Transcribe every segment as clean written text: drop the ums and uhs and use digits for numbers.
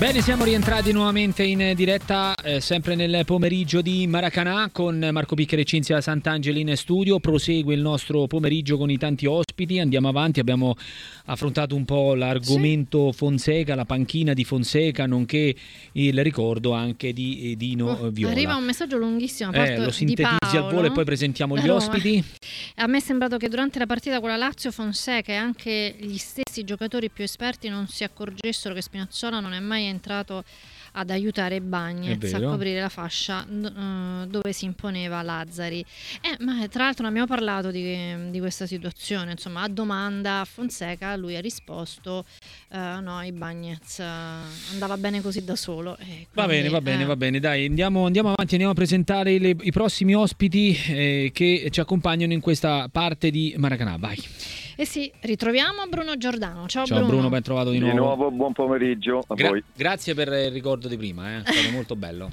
Bene, siamo rientrati nuovamente in diretta, sempre nel pomeriggio di Maracanã con Marco Piccheri e Cinzia Sant'Angeli in studio. Prosegue il nostro pomeriggio con i tanti ospiti, andiamo avanti, abbiamo affrontato un po' l'argomento Fonseca, la panchina di Fonseca, nonché il ricordo anche di Dino Viola. Arriva un messaggio lunghissimo lo sintetizzi al volo e poi presentiamo gli ospiti. A me è sembrato che durante la partita con la Lazio Fonseca e anche gli stessi giocatori più esperti non si accorgessero che Spinazzola non è mai entrato ad aiutare Bagnez a coprire la fascia dove si imponeva Lazzari. Ma tra l'altro non abbiamo parlato di questa situazione, insomma, a domanda a Fonseca lui ha risposto no, i Bagnez andava bene così da solo. Quindi, va bene, dai, andiamo avanti, andiamo a presentare i prossimi ospiti che ci accompagnano in questa parte di Maracanã, vai. Sì, ritroviamo Bruno Giordano. Ciao Bruno, ben trovato di nuovo. Di nuovo, buon pomeriggio a voi. Grazie per il ricordo di prima, è stato molto bello.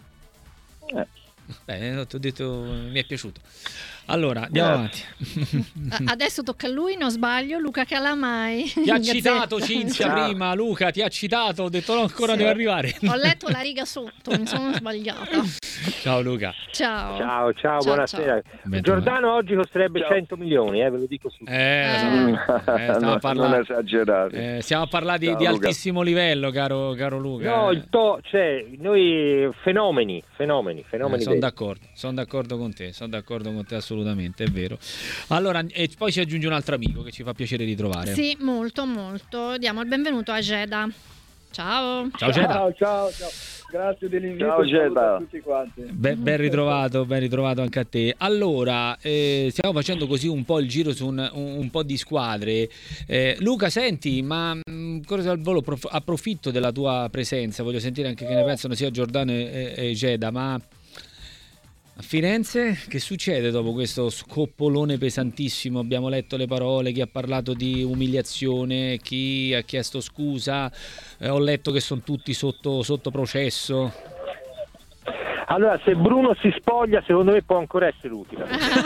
Bene, ti ho detto, mi è piaciuto. Allora, andiamo avanti. Adesso tocca a lui, non sbaglio, Luca Calamai. Ti ha citato Cinzia prima, Luca, ti ha citato, ho detto no, ancora deve arrivare. Ho letto la riga sotto, mi sono sbagliata. Ciao Luca. Ciao, buonasera. Ciao. Giordano oggi costerebbe 100 milioni, ve lo dico subito. Non esagerare. Stiamo a parlare di altissimo livello, caro Luca. No, noi fenomeni. Sono d'accordo con te assolutamente, è vero. Allora, e poi si aggiunge un altro amico che ci fa piacere ritrovare. Sì, molto. Diamo il benvenuto a Geda. Ciao Geda. Ciao. Grazie dell'invito. Ciao Geda. A tutti quanti. Ben ritrovato anche a te. Allora, stiamo facendo così un po' il giro su un po' di squadre. Luca, senti, ma corso al volo approfitto della tua presenza, voglio sentire anche che ne pensano sia Giordano e Geda, ma a Firenze che succede dopo questo scoppolone pesantissimo? Abbiamo letto le parole, chi ha parlato di umiliazione, chi ha chiesto scusa, ho letto che sono tutti sotto processo. Allora, se Bruno si spoglia, secondo me può ancora essere utile.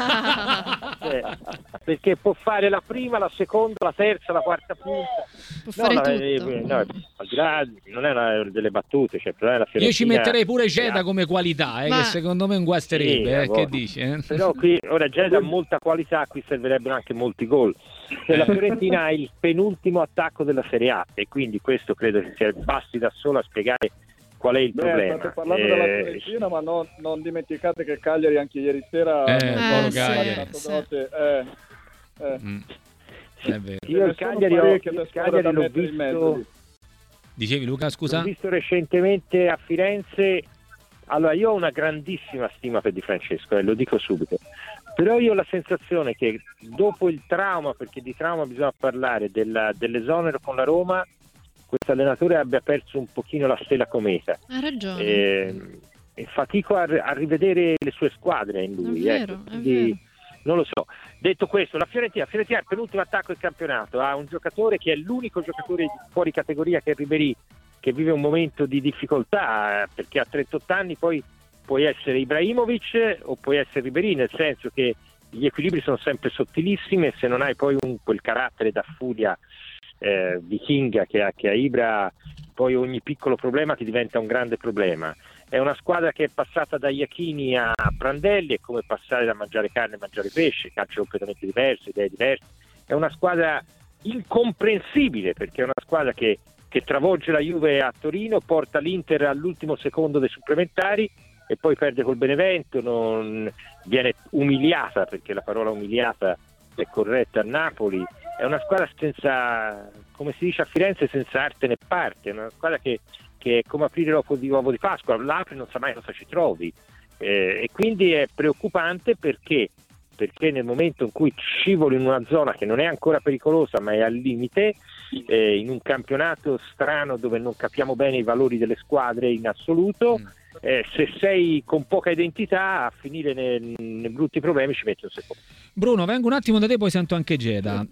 Perché può fare la prima, la seconda, la terza, la quarta punta. Può fare tutto. Al di là, non è delle battute, cioè, però è la Fiorentina. Io ci metterei pure Geda come qualità, che secondo me guasterebbe, che dici? Però qui, ora Geda ha molta qualità, qui servirebbero anche molti gol. La Fiorentina ha il penultimo attacco della Serie A e quindi questo credo che basti da solo a spiegare qual è il problema. State parlando della Fiorentina, ma non dimenticate che Cagliari anche ieri sera Cagliari. È vero. Io il Cagliari l'ho visto. Dicevi, Luca, scusa? L'ho visto recentemente a Firenze. Allora, io ho una grandissima stima per Di Francesco, lo dico subito. Però io ho la sensazione che dopo il trauma, perché di trauma bisogna parlare, dell'esonero con la Roma, questo allenatore abbia perso un pochino la stella cometa. Ha ragione. E fatico a rivedere le sue squadre in lui. È vero. Non lo so. Detto questo, la Fiorentina è il penultimo attacco del campionato, ha un giocatore che è l'unico giocatore fuori categoria, che è Ribéry, che vive un momento di difficoltà, perché a 38 anni poi puoi essere Ibrahimovic o puoi essere Ribéry, nel senso che gli equilibri sono sempre sottilissimi e se non hai poi quel carattere da furia vichinga che ha Ibra, poi ogni piccolo problema ti diventa un grande problema. È una squadra che è passata da Iachini a Prandelli, è come passare da mangiare carne a mangiare pesce, calci completamente diversi, idee diverse. È una squadra incomprensibile, perché è una squadra che travolge la Juve a Torino, porta l'Inter all'ultimo secondo dei supplementari e poi perde col Benevento, non viene umiliata, perché la parola umiliata è corretta, a Napoli. È una squadra senza, come si dice a Firenze, senza arte né parte. È una squadra che è come aprire l'uovo di Pasqua, l'apri non sa mai cosa ci trovi, e quindi è preoccupante perché nel momento in cui scivoli in una zona che non è ancora pericolosa ma è al limite, in un campionato strano dove non capiamo bene i valori delle squadre in assoluto, se sei con poca identità, a finire nei brutti problemi ci metti un secondo. Bruno, vengo un attimo da te, poi sento anche Geda.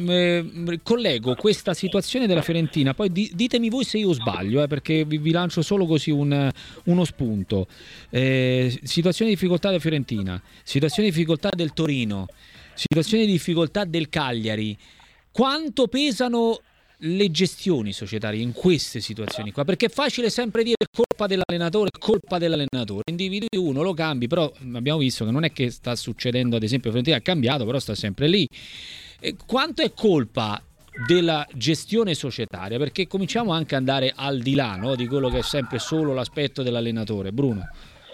Collego questa situazione della Fiorentina, poi ditemi voi se io sbaglio, perché vi lancio solo così uno spunto. Situazione di difficoltà della Fiorentina, situazione di difficoltà del Torino, situazione di difficoltà del Cagliari. Quanto pesano le gestioni societarie in queste situazioni qua, perché è facile sempre dire colpa dell'allenatore, individui uno, lo cambi, però abbiamo visto che non è che sta succedendo, ad esempio Fiorentina ha cambiato, però sta sempre lì. E quanto è colpa della gestione societaria, perché cominciamo anche ad andare al di là, no, di quello che è sempre solo l'aspetto dell'allenatore. Bruno?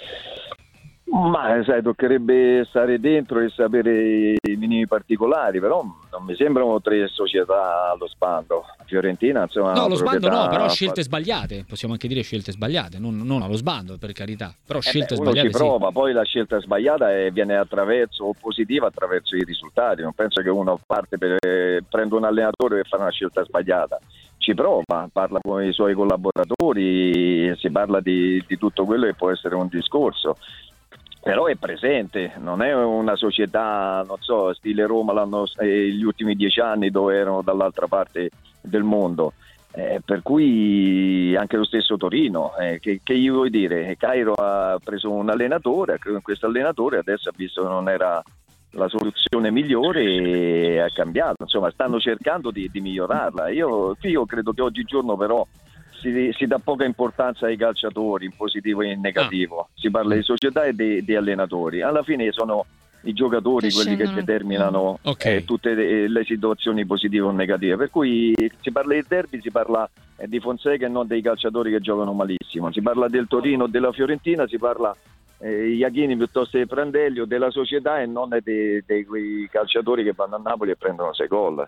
Ma sai, toccherebbe stare dentro e sapere i minimi particolari, però non mi sembrano 3 società allo sbando. Fiorentina, insomma, no, allo sbando no, però scelte sbagliate, possiamo anche dire scelte sbagliate, non allo sbando, per carità, però scelte sbagliate. Uno ci prova, sì. Poi la scelta sbagliata viene attraverso i risultati. Non penso che uno prende un allenatore per fare una scelta sbagliata. Ci prova, parla con i suoi collaboratori, si parla di tutto quello che può essere un discorso. Però è presente, non è una società, non so, stile Roma gli ultimi 10 anni dove erano dall'altra parte del mondo, per cui anche lo stesso Torino, che gli vuoi dire? Cairo ha preso un allenatore, questo allenatore adesso ha visto che non era la soluzione migliore e ha cambiato, insomma stanno cercando di migliorarla. Io credo che oggigiorno però si dà poca importanza ai calciatori in positivo e in negativo, si parla di società e di allenatori, alla fine sono i giocatori quelli che determinano tutte le situazioni positive o negative, per cui si parla di derby, si parla di Fonseca e non dei calciatori che giocano malissimo, si parla del Torino o della Fiorentina, si parla Iachini piuttosto di Prandelli o della società e non dei quei calciatori che vanno a Napoli e prendono 6 gol.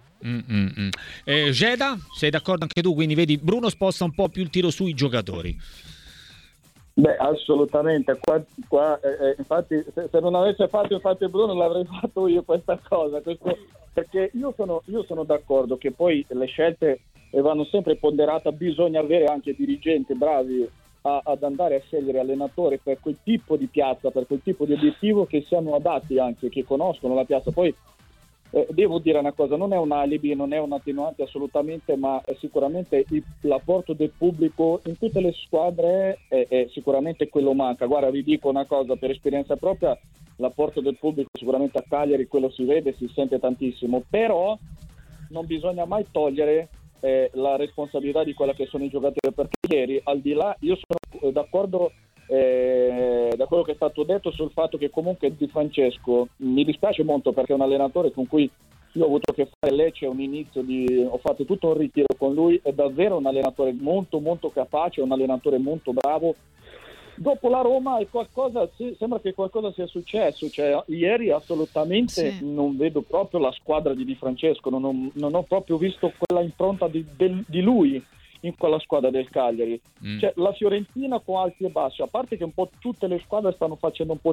Geda, sei d'accordo anche tu? Quindi vedi, Bruno sposta un po' più il tiro sui giocatori. Beh, assolutamente. Qua infatti, se non avesse fatto infatti Bruno, l'avrei fatto io questa cosa. Perché io sono d'accordo che poi le scelte vanno sempre ponderate, bisogna avere anche dirigenti bravi ad andare a scegliere allenatori per quel tipo di piazza, per quel tipo di obiettivo, che siano adatti anche, che conoscono la piazza. Poi devo dire una cosa, non è un alibi, non è un attenuante assolutamente, ma sicuramente l'apporto del pubblico in tutte le squadre è sicuramente quello manca. Guarda, vi dico una cosa per esperienza propria, l'apporto del pubblico sicuramente a Cagliari, quello si vede, si sente tantissimo, però non bisogna mai togliere la responsabilità di quella che sono i giocatori, perché ieri, al di là, io sono d'accordo da quello che è stato detto sul fatto che comunque Di Francesco mi dispiace molto, perché è un allenatore con cui io ho avuto a che fare. Lecce è un inizio ho fatto tutto un ritiro con lui, è davvero un allenatore molto molto capace, un allenatore molto bravo. Dopo la Roma sembra che qualcosa sia successo, cioè ieri assolutamente non vedo proprio la squadra di Di Francesco, non ho proprio visto quella impronta di lui in quella squadra del Cagliari. Cioè, la Fiorentina con alti e bassi, a parte che un po' tutte le squadre stanno facendo un po'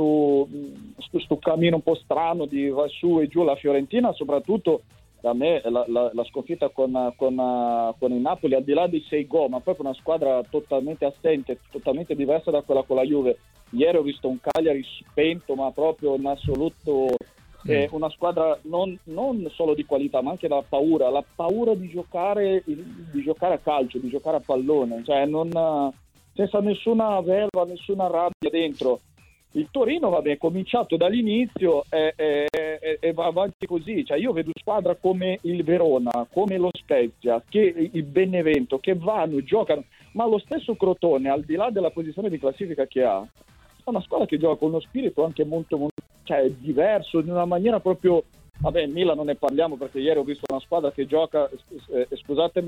sto cammino un po' strano di va su e giù. La Fiorentina soprattutto, da me la sconfitta con il Napoli, al di là dei 6 gol, ma proprio una squadra totalmente assente, totalmente diversa da quella con la Juve. Ieri ho visto un Cagliari spento, ma proprio in assoluto una squadra non solo di qualità, ma anche la paura di giocare a calcio, di giocare a pallone, cioè senza nessuna verba, nessuna rabbia dentro. Il Torino, vabbè, è cominciato dall'inizio e va avanti così. Cioè, io vedo squadra come il Verona, come lo Spezia, che il Benevento, che vanno, giocano, ma lo stesso Crotone, al di là della posizione di classifica che ha, è una squadra che gioca con uno spirito anche molto, molto, cioè, diverso, in una maniera proprio. Vabbè, Milan non ne parliamo, perché ieri ho visto una squadra che gioca, scusatemi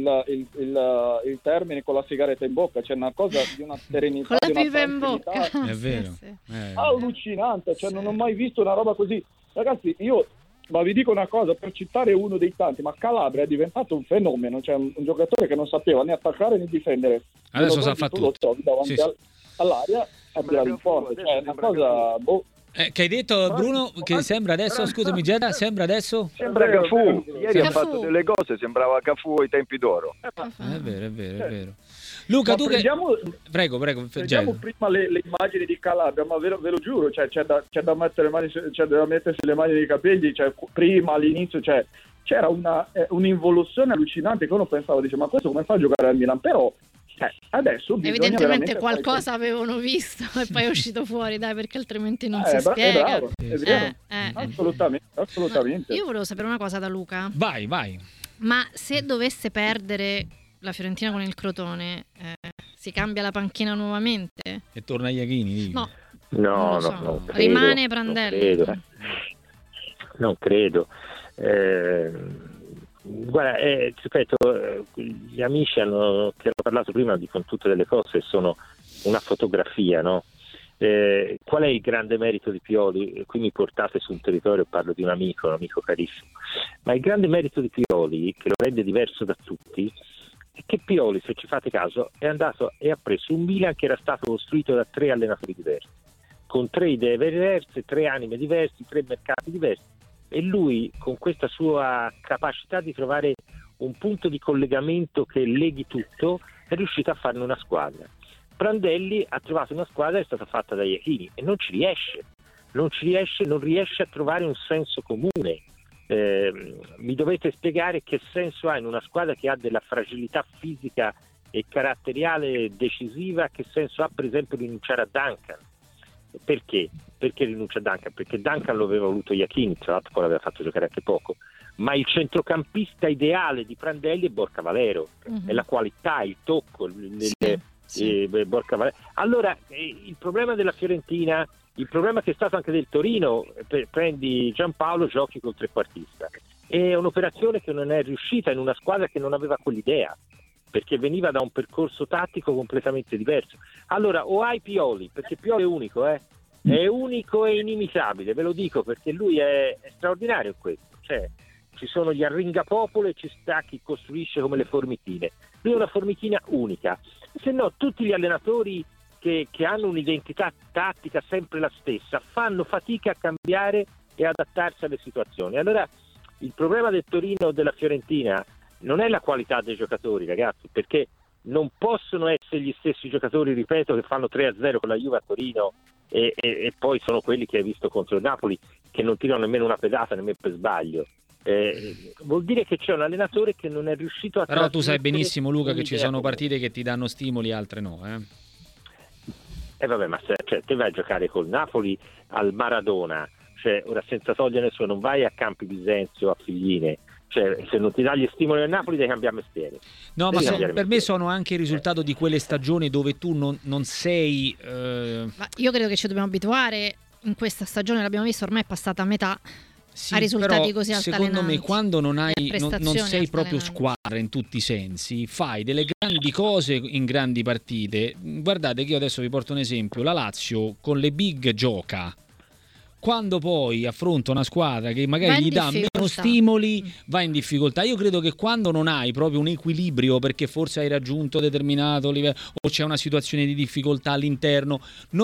il termine, con la sigaretta in bocca, c'è una cosa di una serenità, con la pipa in bocca, è vero, allucinante, cioè non ho mai visto una roba così, ragazzi. Ma vi dico una cosa, per citare uno dei tanti, ma Calabria è diventato un fenomeno, cioè un giocatore che non sapeva né attaccare né difendere, adesso sa fare tutto davanti all'aria a tirare forte, cioè una cosa che hai detto, Bruno, che sembra adesso, scusami Geda, sembra adesso? Sembra Cafu, ieri ha fatto delle cose, sembrava Cafu ai tempi d'oro. È vero. Luca, tu prego, vediamo prima le immagini di Calabria, ma ve lo giuro, cioè, c'è da mettersi le mani nei capelli, cioè, prima all'inizio, cioè, c'era un'involuzione allucinante che uno pensava, dice, ma questo come fa a giocare al Milan? Però adesso evidentemente qualcosa avevano visto e poi è uscito fuori, dai, perché altrimenti non si spiega. È vero. Assolutamente. Io volevo sapere una cosa da Luca. Vai. Ma se dovesse perdere la Fiorentina con il Crotone, si cambia la panchina nuovamente? E torna Iachini? No, non credo, rimane Prandelli. Non credo. Guarda, ripeto, gli amici che hanno parlato prima dicono tutte delle cose, sono una fotografia, no? Qual è il grande merito di Pioli? Qui mi portate su un territorio, parlo di un amico carissimo, ma il grande merito di Pioli, che lo rende diverso da tutti, è che Pioli, se ci fate caso, è andato e ha preso un Milan che era stato costruito da 3 allenatori diversi, con 3 idee diverse, 3 anime diversi, 3 mercati diversi, e lui, con questa sua capacità di trovare un punto di collegamento che leghi tutto, è riuscito a farne una squadra. Prandelli ha trovato una squadra che è stata fatta da Iachini e non riesce a trovare un senso comune. Mi dovete spiegare che senso ha in una squadra che ha della fragilità fisica e caratteriale decisiva, che senso ha per esempio rinunciare a Duncan? Perché? Perché rinuncia a Duncan? Perché Duncan lo aveva voluto Iachini, tra l'altro poi l'aveva fatto giocare anche poco, ma il centrocampista ideale di Prandelli è Borca Valero, è la qualità, il tocco, Borca Valero. Allora il problema della Fiorentina, il problema che è stato anche del Torino, prendi Giampaolo, giochi col trequartista, è un'operazione che non è riuscita in una squadra che non aveva quell'idea, perché veniva da un percorso tattico completamente diverso. Allora o hai Pioli, perché Pioli è unico, è unico e inimitabile, ve lo dico, perché lui è straordinario in questo, cioè ci sono gli arringapopolo e ci sta chi costruisce come le formichine, lui è una formichina unica, se no tutti gli allenatori che hanno un'identità tattica sempre la stessa fanno fatica a cambiare e adattarsi alle situazioni. Allora il problema del Torino o della Fiorentina non è la qualità dei giocatori, ragazzi, perché non possono essere gli stessi giocatori, ripeto, che fanno 3-0 con la Juve a Torino e poi sono quelli che hai visto contro il Napoli, che non tirano nemmeno una pedata, nemmeno per sbaglio. Vuol dire che c'è un allenatore che non è riuscito a... Però tu sai benissimo, Luca, che ci sono partite che ti danno stimoli, altre no, vabbè, ma te vai a giocare col Napoli al Maradona, cioè ora senza togliere nessuno, non vai a Campi Bisenzio, a Figline, cioè se non ti dà gli stimoli al Napoli devi cambiare mestiere. No, ma per me sono anche il risultato di quelle stagioni dove tu non sei... Ma io credo che ci dobbiamo abituare, in questa stagione l'abbiamo visto, ormai è passata a metà, a risultati così altalenanti. Secondo me quando non sei proprio squadra in tutti i sensi, fai delle grandi cose in grandi partite. Guardate che io adesso vi porto un esempio, la Lazio con le big gioca, quando poi affronta una squadra che magari gli dà meno stimoli va in difficoltà. Io credo che quando non hai proprio un equilibrio, perché forse hai raggiunto determinato livello o c'è una situazione di difficoltà all'interno,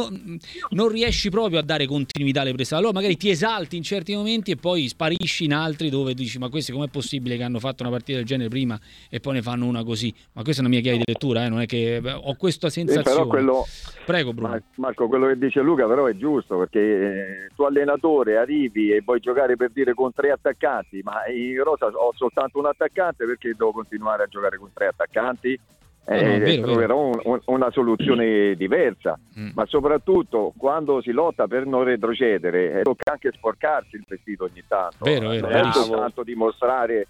non riesci proprio a dare continuità alle prestazioni. Allora magari ti esalti in certi momenti e poi sparisci in altri dove dici ma questi com'è possibile che hanno fatto una partita del genere prima e poi ne fanno una così? Ma questa è una mia chiave di lettura, non è che ho questa sensazione. Però Prego Bruno. Marco, quello che dice Luca però è giusto, perché tu allenatore arrivi e vuoi giocare per dire con 3 attaccanti, ma in rosa ho soltanto un attaccante, perché devo continuare a giocare con 3 attaccanti? Troverò una soluzione diversa, ma soprattutto quando si lotta per non retrocedere tocca anche sporcarsi il vestito ogni tanto, non è soltanto dimostrare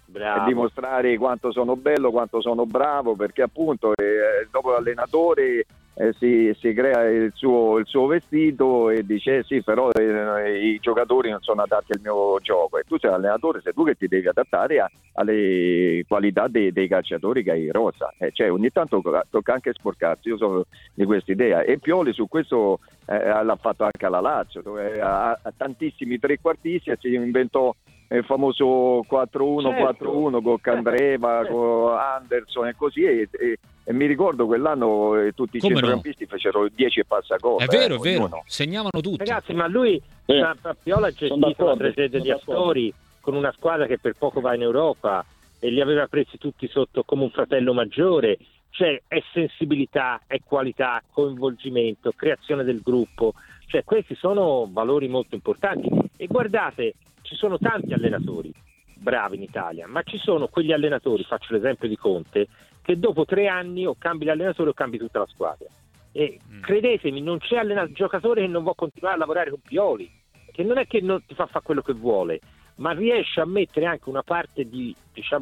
quanto sono bello, quanto sono bravo, perché appunto dopo l'allenatore si crea il suo vestito e dice sì, però i giocatori non sono adatti al mio gioco, e tu sei l'allenatore, sei tu che ti devi adattare alle qualità dei calciatori che hai in rosa, cioè ogni tanto tocca anche sporcarsi. Io sono di questa idea, e Pioli su questo l'ha fatto anche alla Lazio, dove ha tantissimi trequartisti e si inventò il famoso 4-1, 4-1 con Candreva, con Anderson e così, e mi ricordo quell'anno tutti i centrocampisti fecero 10 e passa gol. È vero, segnavano tutti. Ragazzi, ma lui Piola ha gestito la tragedia di Astori con una squadra che per poco va in Europa e li aveva presi tutti sotto come un fratello maggiore. Cioè è sensibilità, è qualità, coinvolgimento, creazione del gruppo, cioè questi sono valori molto importanti. E guardate, ci sono tanti allenatori bravi in Italia, ma ci sono quegli allenatori, faccio l'esempio di Conte, che dopo 3 anni o cambi l'allenatore o cambi tutta la squadra. E credetemi, non c'è giocatore che non vuole continuare a lavorare con Pioli, che non è che non ti fa fare quello che vuole, ma riesce a mettere anche una parte di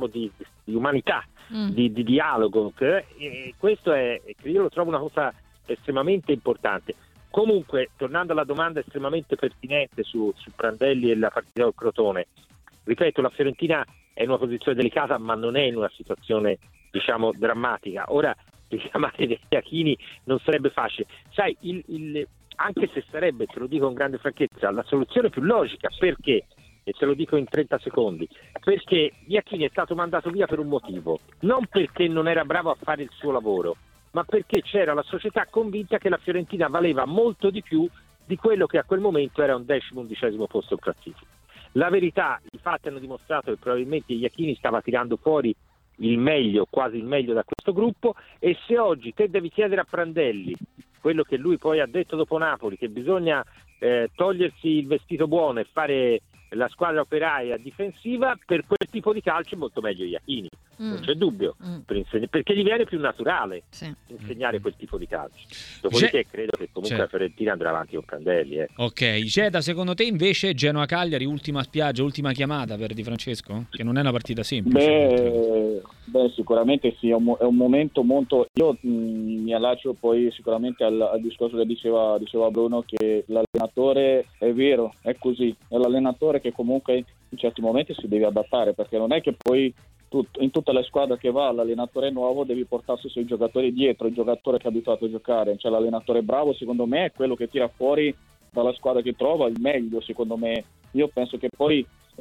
umanità, di dialogo, e questo è, che io lo trovo una cosa estremamente importante. Comunque, tornando alla domanda estremamente pertinente su Prandelli e la partita del Crotone, ripeto, la Fiorentina è in una posizione delicata, ma non è in una situazione, diciamo, drammatica. Ora, richiamare degli Iachini non sarebbe facile. Sai, anche se sarebbe, te lo dico con grande franchezza, la soluzione più logica, perché? E te lo dico in 30 secondi, perché Iachini è stato mandato via per un motivo, non perché non era bravo a fare il suo lavoro, ma perché c'era la società convinta che la Fiorentina valeva molto di più di quello che a quel momento era un 10-11 posto in classifica. La verità, i fatti hanno dimostrato che probabilmente Iachini stava tirando fuori il meglio, quasi il meglio da questo gruppo, e se oggi te devi chiedere a Prandelli quello che lui poi ha detto dopo Napoli, che bisogna togliersi il vestito buono e fare la squadra operaia difensiva, per quel tipo di calcio è molto meglio Iachini, non c'è dubbio, perché gli viene più naturale insegnare quel tipo di calcio. Dopodiché credo che comunque la Fiorentina andrà avanti con Prandelli. Ok, Geda, secondo te invece Genoa-Cagliari, ultima spiaggia, ultima chiamata per Di Francesco? Che non è una partita semplice. Beh, sicuramente sì, è un momento molto... Io mi allaccio poi sicuramente al discorso che diceva Bruno, che l'allenatore, è vero, è così, è l'allenatore che comunque in certi momenti si deve adattare, perché non è che poi in tutte le squadre che va l'allenatore nuovo devi portarsi sui giocatori dietro, il giocatore che è abituato a giocare, cioè l'allenatore bravo secondo me è quello che tira fuori dalla squadra che trova il meglio, secondo me. Io penso che poi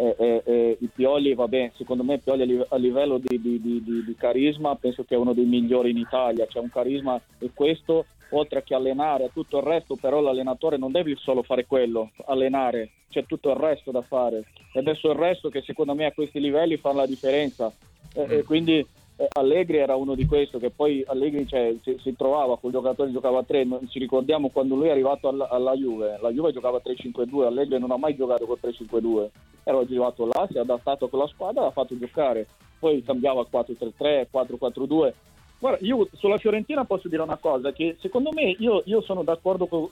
i Pioli, vabbè, secondo me Pioli a livello di carisma penso che è uno dei migliori in Italia, c'è un carisma, e questo oltre che allenare a tutto il resto, però l'allenatore non deve solo fare quello, allenare, c'è tutto il resto da fare, e adesso il resto che secondo me a questi livelli fa la differenza, e quindi Allegri era uno di questo, che poi Allegri si trovava con giocatori, giocava a 3, ci ricordiamo quando lui è arrivato alla Juve, la Juve giocava 3-5-2, Allegri non ha mai giocato con 3-5-2, era arrivato là, si è adattato con la squadra, l'ha fatto giocare, poi cambiava 4-3-3, 4-4-2. Guarda, io sulla Fiorentina posso dire una cosa, che secondo me, io sono d'accordo con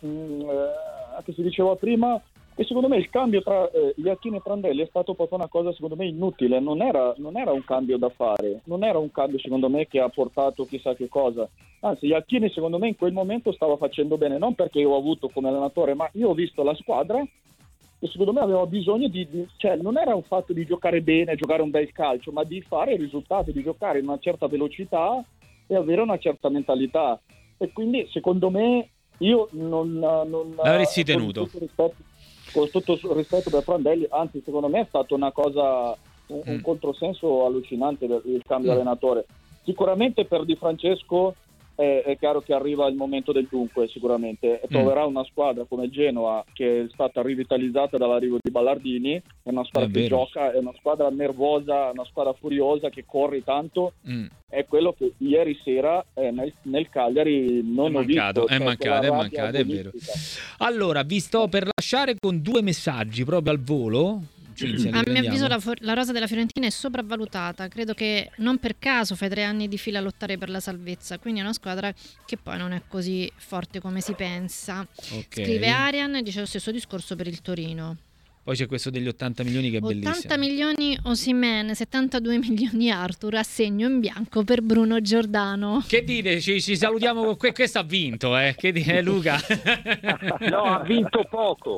che si diceva prima, e secondo me il cambio tra Iachini e Prandelli è stato proprio una cosa secondo me inutile, non era un cambio da fare, non era un cambio secondo me che ha portato chissà che cosa, anzi Iachini secondo me in quel momento stava facendo bene, non perché io ho avuto come allenatore, ma io ho visto la squadra e secondo me aveva bisogno cioè non era un fatto di giocare bene, giocare un bel calcio, ma di fare i risultati, di giocare in una certa velocità e avere una certa mentalità, e quindi secondo me io non l'avresti tenuto con tutto il rispetto per Prandelli, anzi secondo me è stato una cosa un controsenso allucinante il cambio allenatore. Sicuramente per Di Francesco è chiaro che arriva il momento del dunque, sicuramente troverà una squadra come il Genoa che è stata rivitalizzata dall'arrivo di Ballardini, è una squadra che gioca, è una squadra nervosa, una squadra furiosa che corre tanto, è quello che ieri sera nel Cagliari non ho visto. È mancato, è vero. Allora, vi sto per lasciare con 2 messaggi proprio al volo. A mio avviso la rosa della Fiorentina è sopravvalutata, credo che non per caso fai 3 anni di fila a lottare per la salvezza, quindi è una squadra che poi non è così forte come si pensa. Scrive Arian e dice lo stesso discorso per il Torino. Poi c'è questo degli 80 milioni che è 80 bellissimo. 80 milioni Osimhen, 72 milioni Arthur, assegno in bianco per Bruno Giordano. Che dite? Ci salutiamo con questo ha vinto, Che dite Luca? No, ha vinto poco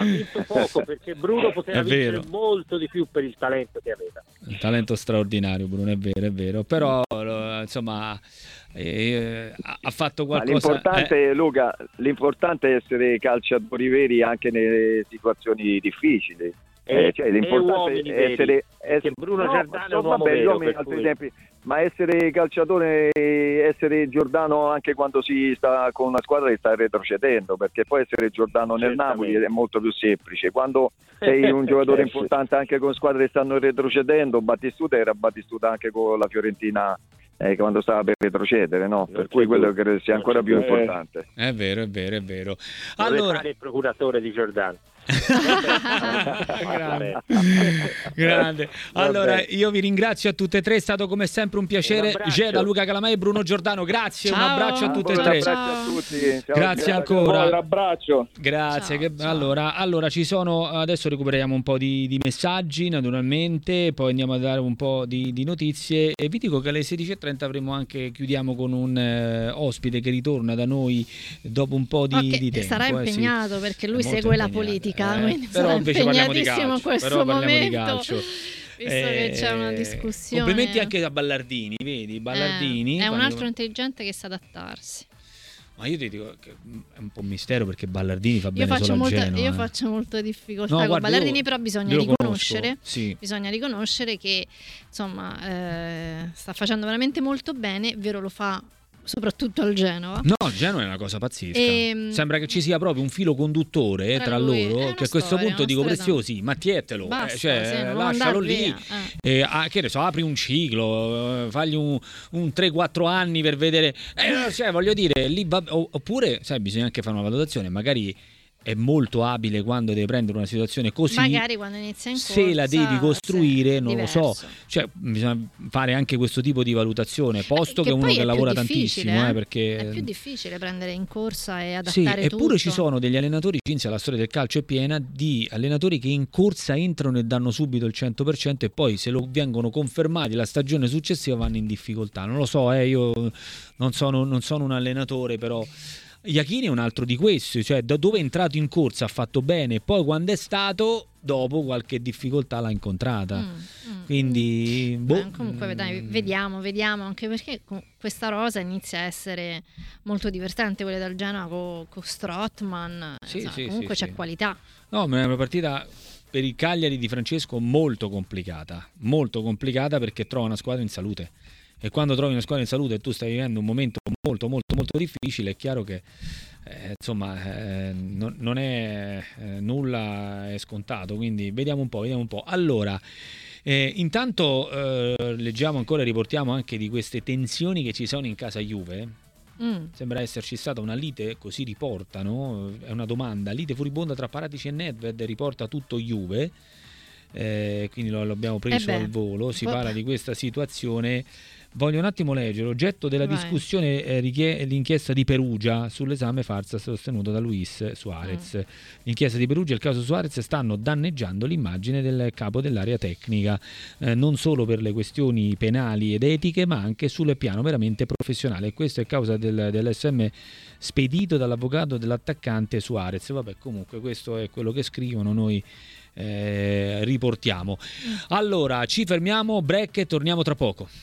perché Bruno poteva vincere molto di più per il talento che aveva. Un talento straordinario Bruno, è vero, però insomma ha fatto qualcosa. L'importante Luca, l'importante è essere calciatori veri anche nelle situazioni difficili. Cioè, l'importante è essere Bruno Giordano è un uomo vero, altri tempi, ma essere calciatore, essere Giordano anche quando si sta con una squadra che sta retrocedendo, perché poi essere Giordano nel Napoli è molto più semplice. Quando sei un giocatore importante anche con squadre che stanno retrocedendo, Battistuta era Battistuta anche con la Fiorentina quando stava per retrocedere, no? Per cui quello credo sia ancora più importante. È vero. Allora, fare il procuratore di Giordano. Grande. Allora, io vi ringrazio a tutte e tre, è stato come sempre un piacere. Da Luca Calamai e Bruno Giordano, grazie. Ciao. Un abbraccio a tutte e tre. Ciao a tutti. Ciao, grazie ancora. Un abbraccio. Grazie. Ciao. Allora ci sono, adesso recuperiamo un po' di messaggi naturalmente, poi andiamo a dare un po' di notizie e vi dico che alle 16:30 chiudiamo con un ospite che ritorna da noi dopo un po' di tempo. Sarà impegnato perché lui segue la politica, quindi però sarà invece parliamo di impegnatissimo calcio, in questo però parliamo momento. di calcio. Visto che c'è una discussione. Complimenti anche a Ballardini, vedi? Ballardini è un altro intelligente che sa adattarsi. Ma io ti dico che è un po' un mistero perché Ballardini fa bene solo al Genoa. Io faccio molta difficoltà con guarda, Ballardini, però bisogna riconoscere, sì. bisogna riconoscere che insomma sta facendo veramente molto bene, vero, lo fa soprattutto al Genova. No, il Genoa è una cosa pazzesca. Sembra che ci sia proprio un filo conduttore tra loro, che a questo punto dico Preziosi, ma tietelo, lascialo lì, che ne so, apri un ciclo, fagli un 3-4 anni per vedere, voglio dire, lì oppure, sai, bisogna anche fare una valutazione, magari è molto abile quando deve prendere una situazione così, magari quando inizia in corsa, se la devi costruire non diverso. lo so, cioè bisogna fare anche questo tipo di valutazione, posto che uno che lavora tantissimo, perché è più difficile prendere in corsa e adattare tutto. Eppure ci sono degli allenatori, Cinzia, la storia del calcio è piena di allenatori che in corsa entrano e danno subito il 100% e poi se lo vengono confermati la stagione successiva vanno in difficoltà. Non lo so, io non sono un allenatore, però Iachini è un altro di questi, cioè da dove è entrato in corsa ha fatto bene, poi quando è stato dopo qualche difficoltà l'ha incontrata. Quindi comunque dai, vediamo anche perché questa rosa inizia a essere molto divertente, quelle del Genoa con Strootman, comunque c'è qualità. No, ma è una partita per il Cagliari di Francesco molto complicata perché trova una squadra in salute. E quando trovi una squadra in salute e tu stai vivendo un momento molto molto molto difficile, è chiaro che non è nulla è scontato, quindi vediamo un po'. Allora, intanto leggiamo ancora, riportiamo anche di queste tensioni che ci sono in casa Juve. Sembra esserci stata una lite, così riportano, è una domanda, lite furibonda tra Paratici e Nedved, riporta tutto Juve. Quindi lo abbiamo preso al volo, si parla di questa situazione. Voglio un attimo leggere oggetto della discussione l'inchiesta di Perugia sull'esame farsa sostenuto da Luis Suarez. L'inchiesta di Perugia e il caso Suarez stanno danneggiando l'immagine del capo dell'area tecnica, non solo per le questioni penali ed etiche ma anche sul piano veramente professionale, e questo è causa dell'SM spedito dall'avvocato dell'attaccante Suarez. Vabbè, comunque questo è quello che scrivono, noi riportiamo. Allora ci fermiamo, break e torniamo tra poco.